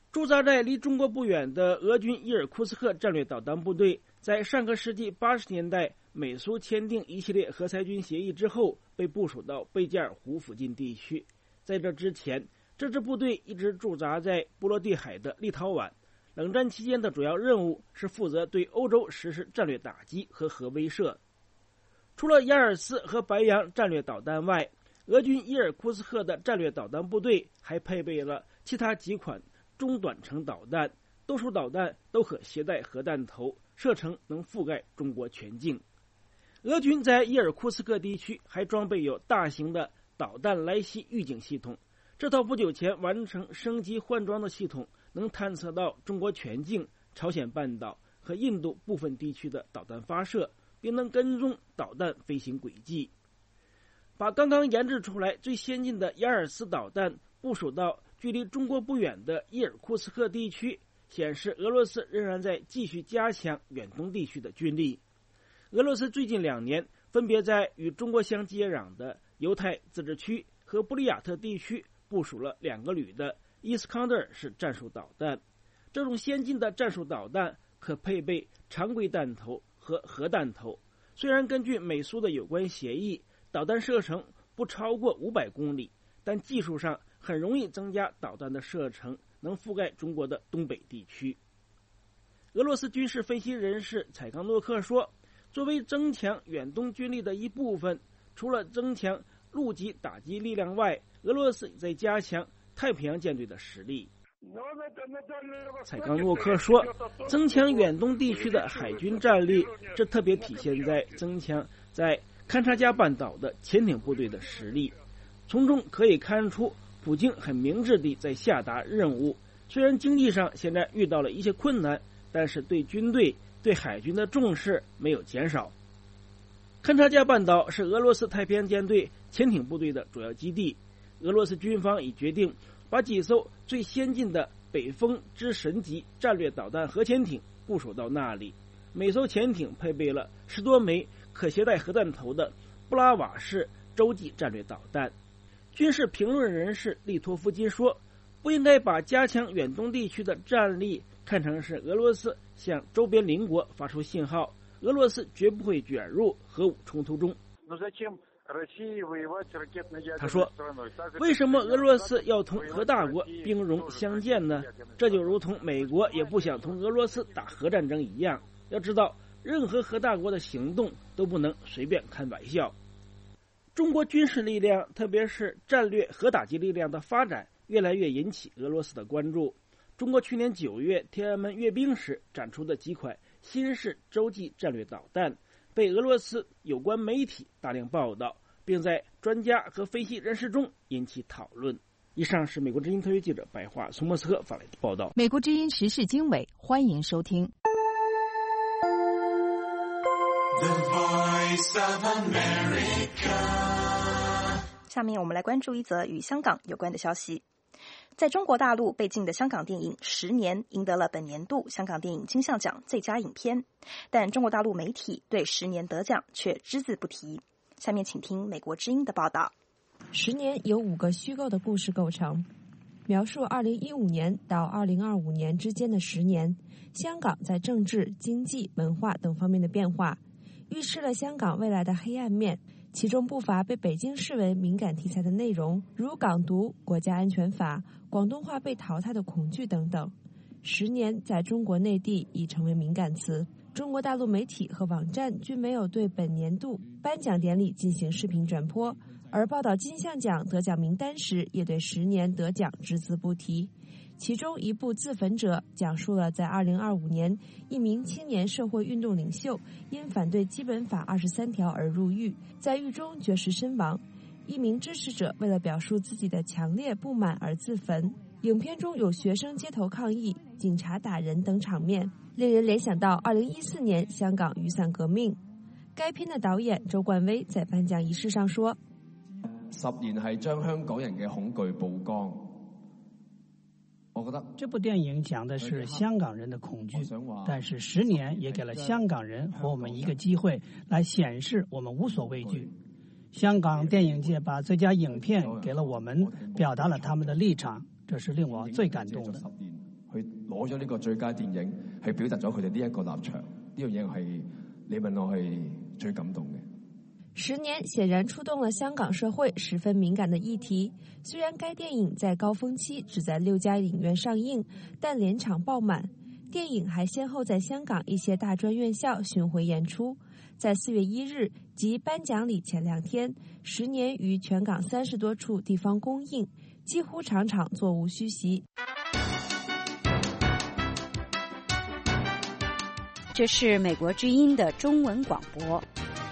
驻扎在离中国不远的俄军伊尔库斯克战略导弹部队，在上个世纪80年代美苏签订一系列核裁军协议之后，被部署到贝加尔湖附近地区。在这之前，这支部队一直驻扎在波罗的海的立陶宛。冷战期间的主要任务是负责对欧洲实施战略打击和核威慑。除了雅尔斯和白杨战略导弹外，俄军伊尔库斯克的战略导弹部队还配备了其他几款中短程导弹，多数导弹都可携带核弹头，射程能覆盖中国全境。俄军在伊尔库斯克地区还装备有大型的导弹来袭预警系统，这套不久前完成升级换装的系统能探测到中国全境、朝鲜半岛和印度部分地区的导弹发射，并能跟踪导弹飞行轨迹。把刚刚研制出来最先进的雅尔斯导弹部署到距离中国不远的伊尔库斯克地区，显示俄罗斯仍然在继续加强远东地区的军力。俄罗斯最近2年分别在与中国相接壤的犹太自治区和布里亚特地区部署了2个旅的伊斯康德尔式战术导弹。这种先进的战术导弹可配备常规弹头和核弹头，虽然根据美苏的有关协议，导弹射程不超过500公里，但技术上很容易增加导弹的射程，能覆盖中国的东北地区。俄罗斯军事分析人士采冈诺克说，作为增强远东军力的一部分，除了增强陆基打击力量外，俄罗斯在加强太平洋舰队的实力。采冈诺克说，增强远东地区的海军战力，这特别体现在增强在勘察加半岛的潜艇部队的实力。从中可以看出，普京很明智地在下达任务，虽然经济上现在遇到了一些困难，但是对军队、对海军的重视没有减少。勘察加半岛是俄罗斯太平洋舰队潜艇部队的主要基地，俄罗斯军方已决定把几艘最先进的北风之神级战略导弹核潜艇部署到那里，每艘潜艇配备了10多枚可携带核弹头的布拉瓦式洲际战略导弹。军事评论人士利托夫金说，不应该把加强远东地区的战力看成是俄罗斯向周边邻国发出信号，俄罗斯绝不会卷入核武冲突中。他说，为什么俄罗斯要同核大国兵戎相见呢？这就如同美国也不想同俄罗斯打核战争一样。要知道，任何核大国的行动都不能随便开玩笑。中国军事力量，特别是战略核打击力量的发展，越来越引起俄罗斯的关注。中国去年9月天安门阅兵时展出的几款新式洲际战略导弹，被俄罗斯有关媒体大量报道，并在专家和分析人士中引起讨论。以上是美国之音特约记者白桦从莫斯科发来的报道。 美国之音时事经纬，欢迎收听。 The Voice of America。 下面我们来关注一则与香港有关的消息。在中国大陆被禁的香港电影《10年》赢得了本年度香港电影金像奖最佳影片，但中国大陆媒体对10年得奖却只字不提。下面请听美国之音的报道。 10年由5个虚构的故事构成，描述2015年到2025年之间的10年，香港在政治、经济、文化等方面的变化，预示了香港未来的黑暗面。其中不乏被北京视为敏感题材的内容，如港独、国家安全法、广东话被淘汰的恐惧等等。10年在中国内地已成为敏感词，中国大陆媒体和网站均没有对本年度颁奖典礼进行视频转播，而报道金像奖得奖名单时也对10年得奖只字不提。其中一部《自焚者》讲述了在2025年，一名青年社会运动领袖因反对基本法23条而入狱，在狱中绝食身亡。一名支持者为了表述自己的强烈不满而自焚。影片中有学生街头抗议、警察打人等场面，令人联想到2014年香港雨伞革命。该片的导演周冠威在颁奖儀式上說：10年係將香港人嘅恐懼曝光。 这部电影讲的是香港人的恐惧，但是10年也给了香港人和我们一个机会来显示我们无所畏惧。香港电影界把最佳影片给了我们，表达了他们的立场，这是令我最感动的。 去攞咗呢個最佳電影，係表達咗佢哋呢一個立場。呢樣嘢係你問我係最感動嘅。 10年显然触动了香港社会十分敏感的议题。虽然该电影在高峰期只在6家影院上映，但连场爆满。电影还先后在香港一些大专院校巡回演出。在4月1日即颁奖礼前2天，10年于全港30多处地方公映，几乎场场座无虚席。 这是美国之音的中文广播。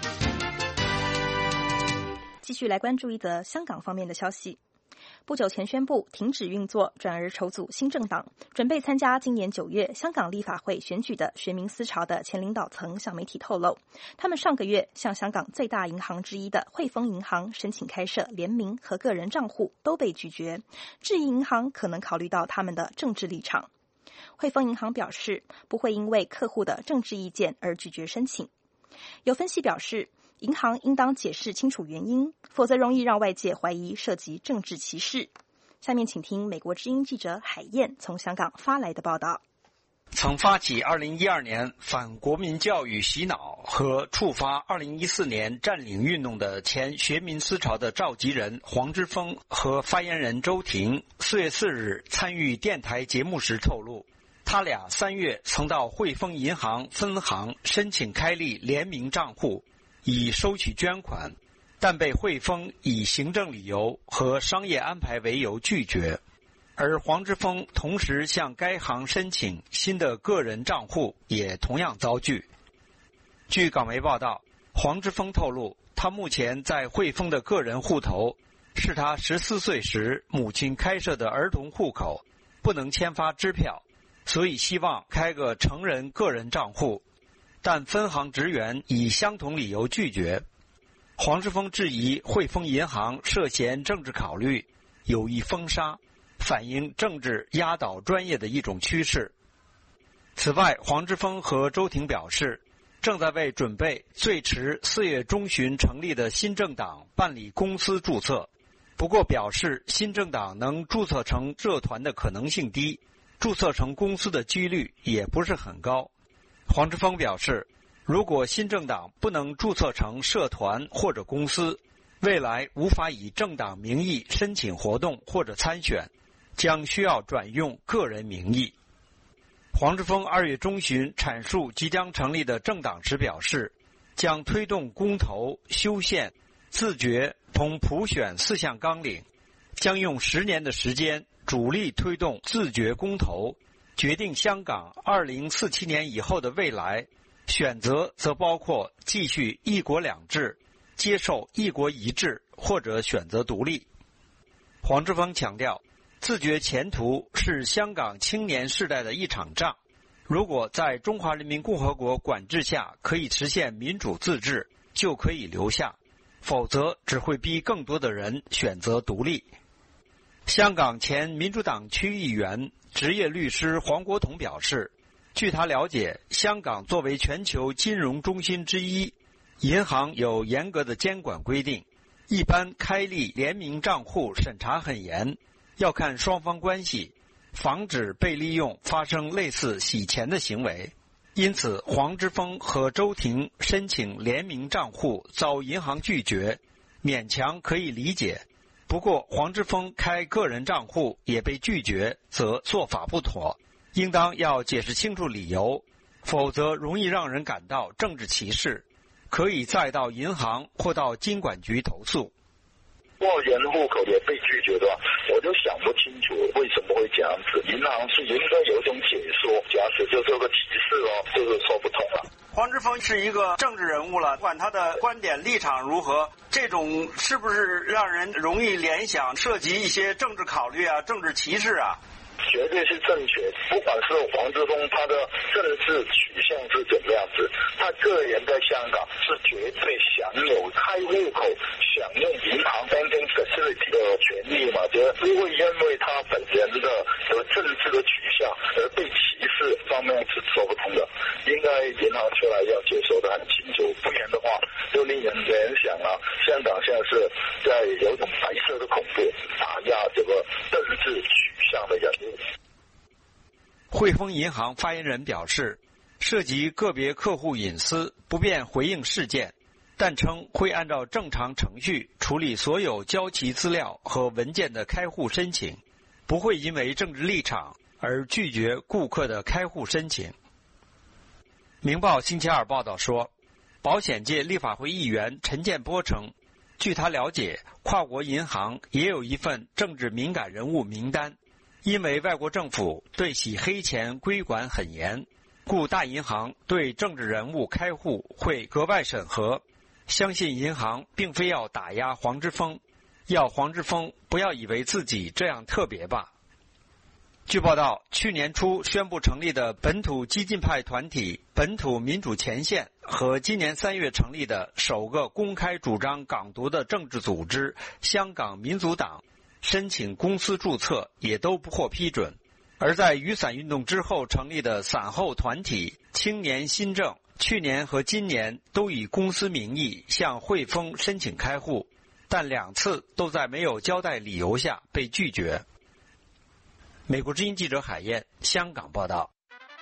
继续来关注一则香港方面的消息。不久前宣布停止运作，转而筹组新政党，准备参加今年9月香港立法会选举的学民思潮的前领导层向媒体透露，他们上个月向香港最大银行之一的汇丰银行申请开设联名和个人账户，都被拒绝，质疑银行可能考虑到他们的政治立场。汇丰银行表示，不会因为客户的政治意见而拒绝申请。有分析表示，银行应当解释清楚原因，否则容易让外界怀疑涉及政治歧视。下面请听美国之音记者海燕从香港发来的报道。 曾发起2012年反国民教育洗脑和触发2014年占领运动的前学民思潮的召集人黄之锋和发言人周庭4月4日参与电台节目时透露，他俩3月曾到汇丰银行分行申请开立联名账户，以收取捐款，但被汇丰以行政理由和商业安排为由拒绝。而黄之锋同时向该行申请新的个人账户，也同样遭拒。据港媒报道，黄之锋透露，他目前在汇丰的个人户头是他14岁时母亲开设的儿童户口，不能签发支票，所以希望开个成人个人账户，但分行职员以相同理由拒绝。黄之锋质疑汇丰银行涉嫌政治考虑，有意封杀，反映政治压倒专业的一种趋势。此外，黄之锋和周庭表示，正在为准备最迟4月中旬成立的新政党办理公司注册，不过表示新政党能注册成社团的可能性低，注册成公司的几率也不是很高。黄之锋表示，如果新政党不能注册成社团或者公司，未来无法以政党名义申请活动或者参选，将需要转用个人名义。黄之锋2月中旬阐述即将成立的政党时表示，将推动公投、修宪、自决同普选4项纲领，将用10年的时间主力推动自决公投，决定香港2047年以后的未来。选择则包括继续一国两制、接受一国一制或者选择独立。黄之锋强调，自决前途是香港青年世代的一场仗，如果在中华人民共和国管制下可以实现民主自治，就可以留下，否则只会逼更多的人选择独立。香港前民主党区议员、职业律师黄国统表示，据他了解，香港作为全球金融中心之一，银行有严格的监管规定，一般开立联名账户审查很严，要看双方关系，防止被利用发生类似洗钱的行为。因此，黄之锋和周庭申请联名账户遭银行拒绝，勉强可以理解。不过，黄之锋开个人账户也被拒绝，则做法不妥，应当要解释清楚理由，否则容易让人感到政治歧视，可以再到银行或到金管局投诉。 个人户口也被拒绝的话，我就想不清楚为什么会这样子。银行是应该有一种解说，假使就是个歧视哦，就是说不通了。 黄之锋是一个政治人物了，不管他的观点立场如何，这种是不是让人容易联想涉及一些政治考虑啊、政治歧视啊？ 绝对是正确，不管是黄之锋他的政治取向是怎么样子，他个人在香港是绝对享有开户口、享用银行 banking facility 的权利嘛，就不会因为他本人的政治的取向而被歧视，方面是说不通的。应该银行出来要解说得很清楚，不然的话就令人联想啊，香港现在是在有一种白色的恐怖打压这个政治取向的人物。 汇丰银行发言人表示，涉及个别客户隐私，不便回应事件，但称会按照正常程序处理所有交齐资料和文件的开户申请，不会因为政治立场而拒绝顾客的开户申请。明报星期二报道说，保险界立法会议员陈建波称，据他了解，跨国银行也有一份政治敏感人物名单，因为外国政府对洗黑钱规管很严，故大银行对政治人物开户会格外审核。相信银行并非要打压黄之锋，要黄之锋不要以为自己这样特别吧。据报道，去年初宣布成立的本土激进派团体本土民主前线和今年3月成立的首个公开主张港独的政治组织香港民族党申请公司注册也都不获批准。而在雨伞运动之后成立的伞后团体青年新政，去年和今年都以公司名义向汇丰申请开户，但2次都在没有交代理由下被拒绝。美国之音记者海燕，香港报道。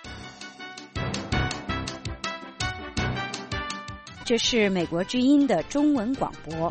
这是美国之音的中文广播。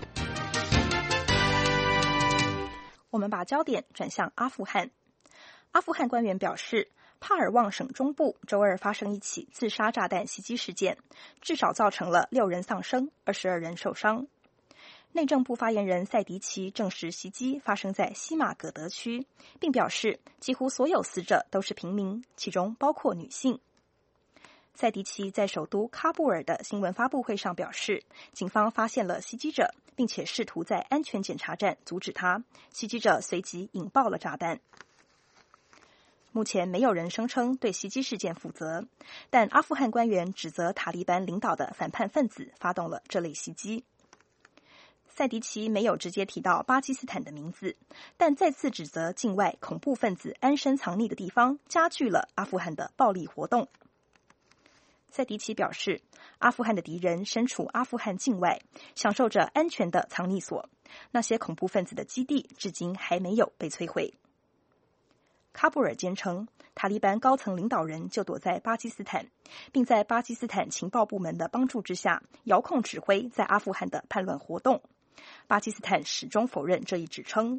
我们把焦点转向阿富汗。阿富汗官员表示，帕尔旺省中部周二发生一起自杀炸弹袭击事件，至少造成了6人丧生，22人受伤。内政部发言人塞迪奇证实袭击发生在西马葛德区，并表示几乎所有死者都是平民，其中包括女性。塞迪奇在首都喀布尔的新闻发布会上表示，警方发现了袭击者，并且试图在安全检查站阻止他，袭击者随即引爆了炸弹。目前没有人声称对袭击事件负责，但阿富汗官员指责塔利班领导的反叛分子发动了这类袭击。塞迪奇没有直接提到巴基斯坦的名字，但再次指责境外恐怖分子安身藏匿的地方加剧了阿富汗的暴力活动。塞迪奇表示，阿富汗的敌人身处阿富汗境外，享受着安全的藏匿所，那些恐怖分子的基地至今还没有被摧毁。喀布尔坚称，塔利班高层领导人就躲在巴基斯坦，并在巴基斯坦情报部门的帮助之下，遥控指挥在阿富汗的叛乱活动。巴基斯坦始终否认这一指称。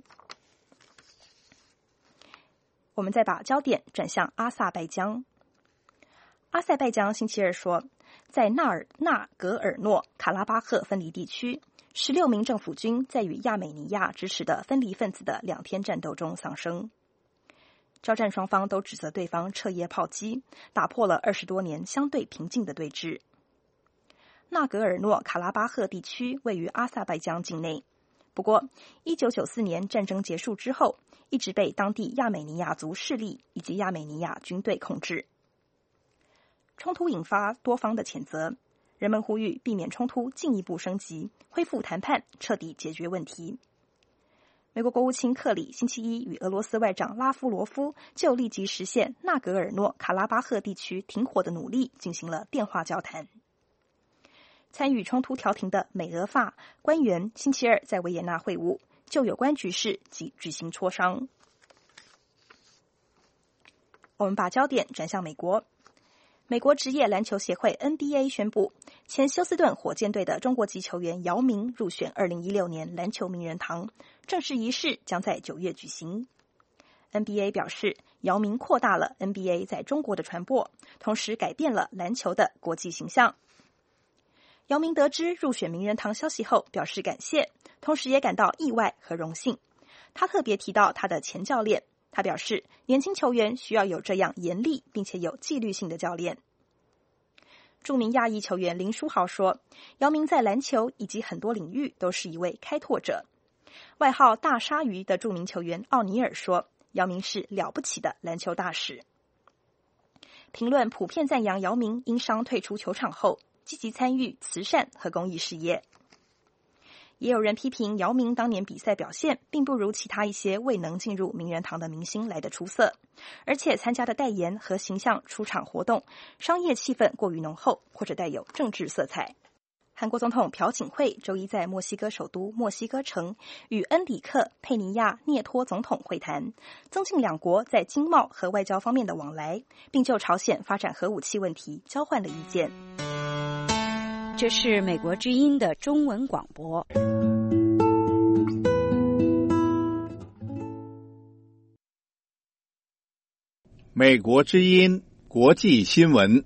我们再把焦点转向阿塞拜疆。阿塞拜疆星期二说，在纳格尔诺卡拉巴赫分离地区，16名政府军在与亚美尼亚支持的分离分子的2天战斗中丧生。交战双方都指责对方彻夜炮击，打破了20多年相对平静的对峙。纳格尔诺卡拉巴赫地区位于阿塞拜疆境内，不过1994年战争结束之后，一直被当地亚美尼亚族势力以及亚美尼亚军队控制。冲突引发多方的谴责，人们呼吁避免冲突进一步升级，恢复谈判，彻底解决问题。美国国务卿克里星期一与俄罗斯外长拉夫罗夫就立即实现纳格尔诺卡拉巴赫地区停火的努力进行了电话交谈。参与冲突调停的美俄法官员星期二在维也纳会晤，就有关局势举行磋商。我们把焦点转向美国。美国职业篮球协会 NBA 宣布，前休斯顿火箭队的中国籍球员姚明入选2016年篮球名人堂，正式仪式将在9月举行。NBA 表示，姚明扩大了 NBA 在中国的传播，同时改变了篮球的国际形象。姚明得知入选名人堂消息后表示感谢，同时也感到意外和荣幸。他特别提到他的前教练，他表示年轻球员需要有这样严厉并且有纪律性的教练。著名亚裔球员林书豪说，姚明在篮球以及很多领域都是一位开拓者。外号大鲨鱼的著名球员奥尼尔说，姚明是了不起的篮球大使。评论普遍赞扬姚明因伤退出球场后积极参与慈善和公益事业。也有人批评姚明当年比赛表现并不如其他一些未能进入名人堂的明星来得出色，而且参加的代言和形象出场活动商业气氛过于浓厚，或者带有政治色彩。 韩国总统朴槿惠周一在墨西哥首都墨西哥城与恩里克·佩尼亚涅托总统会谈，增进两国在经贸和外交方面的往来，并就朝鲜发展核武器问题交换了意见。 这是美国之音的中文广播。 美国之音国际新闻。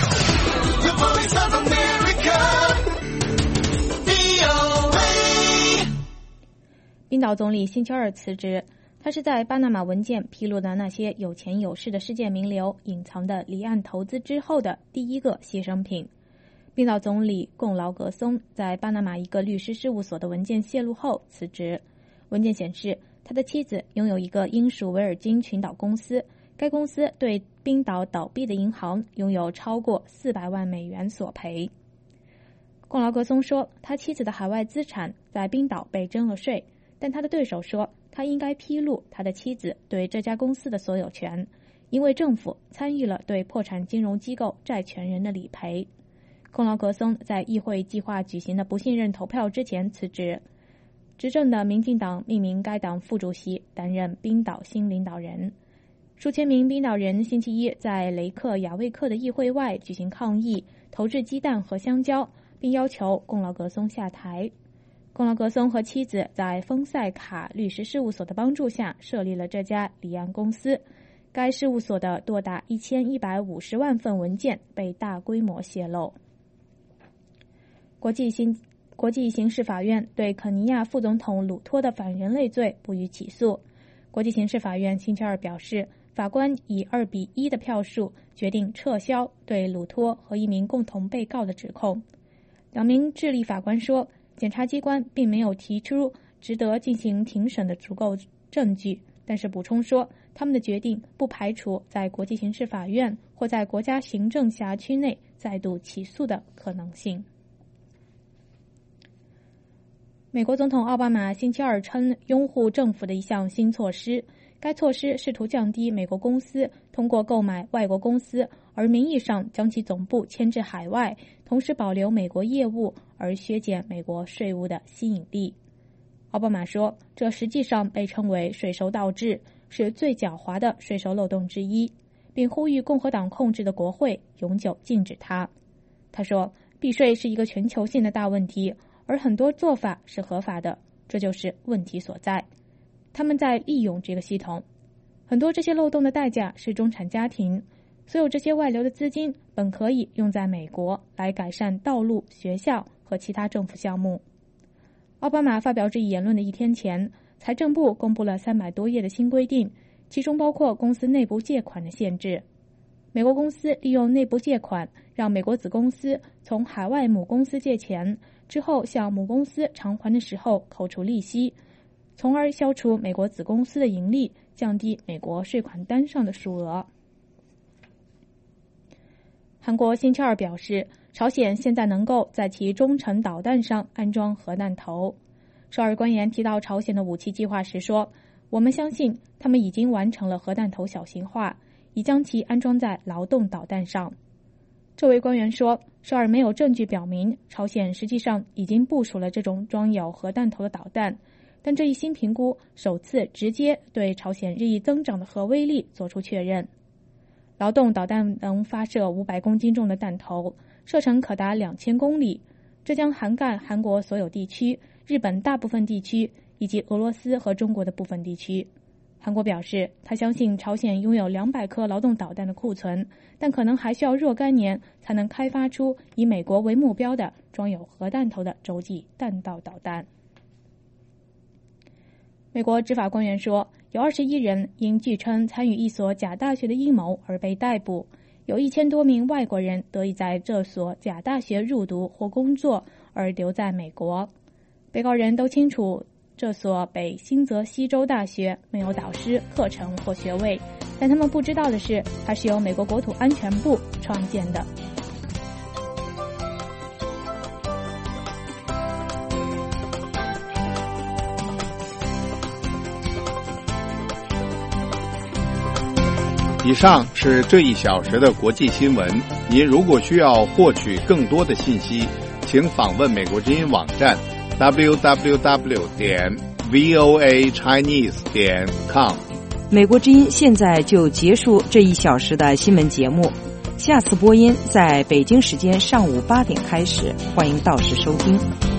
冰岛总理星期二辞职，他是在巴拿马文件披露的那些有钱有势的世界名流隐藏的离岸投资之后的第一个牺牲品。冰岛总理贡劳格松在巴拿马一个律师事务所的文件泄露后辞职。文件显示，他的妻子拥有一个英属维尔京群岛公司，该公司对冰岛倒闭的银行拥有超过400万美元索赔。贡劳格松说，他妻子的海外资产在冰岛被征了税，但他的对手说，他应该披露他的妻子对这家公司的所有权，因为政府参与了对破产金融机构债权人的理赔。贡劳格松在议会计划举行的不信任投票之前辞职。执政的民进党命名该党副主席担任冰岛新领导人。数千名冰岛人星期一在雷克雅未克的议会外举行抗议，投掷鸡蛋和香蕉，并要求贡劳格松下台。贡劳格松和妻子在丰塞卡律师事务所的帮助下设立了这家离岸公司。该事务所的多达1150万份文件被大规模泄露。国际刑事法院对肯尼亚副总统鲁托的反人类罪不予起诉。国际刑事法院星期二表示，法官以2-1的票数决定撤销对鲁托和一名共同被告的指控。两名智利法官说，检察机关并没有提出值得进行庭审的足够证据，但是补充说，他们的决定不排除在国际刑事法院或在国家行政辖区内再度起诉的可能性。美国总统奥巴马星期二称拥护政府的一项新措施，该措施试图降低美国公司通过购买外国公司而名义上将其总部迁至海外，同时保留美国业务而削减美国税务的吸引力。奥巴马说，这实际上被称为税收倒置，是最狡猾的税收漏洞之一，并呼吁共和党控制的国会永久禁止它。他说，避税是一个全球性的大问题，而很多做法是合法的，这就是问题所在。他们在利用这个系统，很多这些漏洞的代价是中产家庭。所有这些外流的资金本可以用在美国来改善道路、学校和其他政府项目。奥巴马发表这一言论的一天前，财政部公布了300多页的新规定，其中包括公司内部借款的限制。美国公司利用内部借款让美国子公司从海外母公司借钱，之后向母公司偿还的时候扣除利息，从而消除美国子公司的盈利，降低美国税款单上的数额。韩国星期二表示，朝鲜现在能够在其中程导弹上安装核弹头。首尔官员提到朝鲜的武器计划时说，我们相信他们已经完成了核弹头小型化，已将其安装在劳动导弹上。这位官员说，首尔没有证据表明朝鲜实际上已经部署了这种装有核弹头的导弹，但这一新评估首次直接对朝鲜日益增长的核威力作出确认。劳动导弹能发射500公斤重的弹头，射程可达2000公里，这将涵盖韩国所有地区、日本大部分地区以及俄罗斯和中国的部分地区。韩国表示，他相信朝鲜拥有200颗劳动导弹的库存，但可能还需要若干年才能开发出以美国为目标的装有核弹头的洲际弹道导弹。美国执法官员说，有21人因据称参与一所假大学的阴谋而被逮捕，有1000多名外国人得以在这所假大学入读或工作而留在美国。被告人都清楚这所北新泽西州大学没有导师、课程或学位，但他们不知道的是，它是由美国国土安全部创建的。 以上是这1小时的国际新闻。您如果需要获取更多的信息，请请访问美国之音网站 www.voachinese.com。 美国之音现在就结束这1小时的新闻节目，下次播音在北京时间上午8点开始，欢迎到时收听。